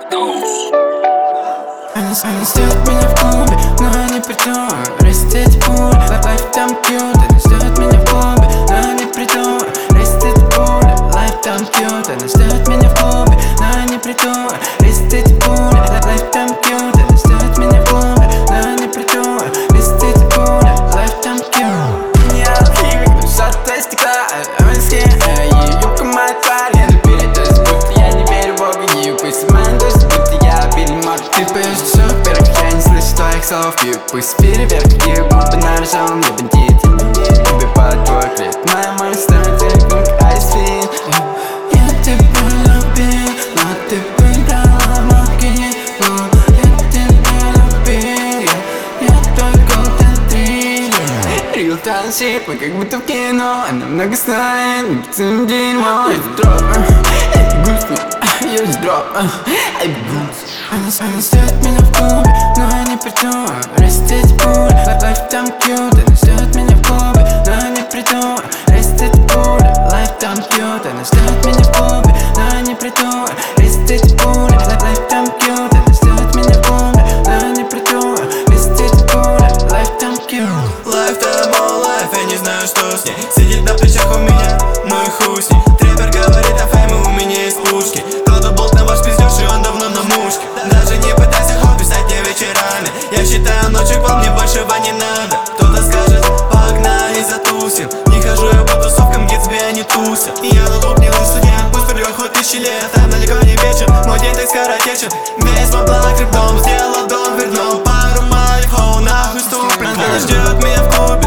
Они ждут меня в клубе, но они придут. Растет пуля, лайф там кьют. Они ждут меня в клубе, но они придут. Растет пуля, лайф там кьют. Они ждут меня в клубе, но они придут. Растет пуля, лайф там кьют. Они ждут меня в клубе, но они придут. Растет пуля, лайф там кьют. Я алхимик, но сжатое стекла. Юбка моя тварь, я на передозе, будто я не верю в Бога. Пусть моя дождь, будто я Билли Морт. Ты поешь все вверх, я не слышу твоих слов. Пусть переверх, губы на ржавом, я бандит. Тебе под твой клип, моя сторона, ты как айсфин. Я тебя любил, но ты выбрала мозги. Я тебя любил, я твой golden thriller. Real time shit, мы как будто в кино. Она много знает, мы пацаны дерьмо. Я дроп, это грустно, я дроп, эй, грустно. Они ждут меня в клубе, но они придут. Растет пуля, лайф там кьют. Они ждут меня в клубе, но они придут. Растет пуля, лайф там кьют. Они ждут меня в клубе, но они придут. Растет пуля, лайф там кьют. Они ждут меня в клубе, но они придут. Растет пуля, лайф там кьют. Лайф там, о лайф, я не знаю, что с ней. Сидит на плечах у меня, ну и хуй с ней. Трепер говорит о фейме, у меня есть пушки. Кто-то болт на ваш пиздёж, и он давно на мушке. Даже не пытайся хобби стать мне вечерами. Я считаю, ночью к вам мне большего не надо. Кто-то скажет, погнали затусим. Не хожу я по тусовкам, Гитсби, а не туся. Я на лоб не лысый, пусть придёт хоть 1000 лет. Там далеко не вечер, мой день так скоротечен. Весь мой план криптом, сделал дом, вернул пару моих хоу, нахуй ступлен. Она ждет меня в клубе,